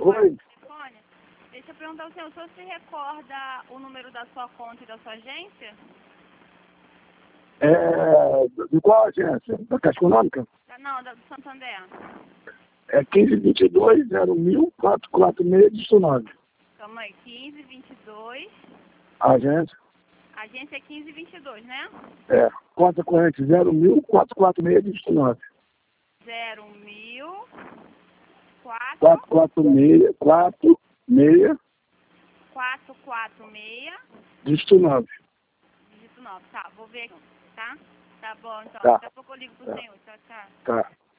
agora Oi. no telefone. Deixa eu perguntar ao senhor, o senhor se recorda o número da sua conta e da sua agência? De qual agência? Da Caixa Econômica? Não, do Santander. É 1522 01000 446 dígito 9. Calma aí, 1522. Agência. Agência é 1522, né? Conta corrente 01000 446 dígito 9. 01000 446 446 dígito 9. dígito 9. Tá, vou ver aqui, tá? Tá bom, então. Tá. Daqui a pouco eu ligo pro senhor. Tchau, tchau. Tá.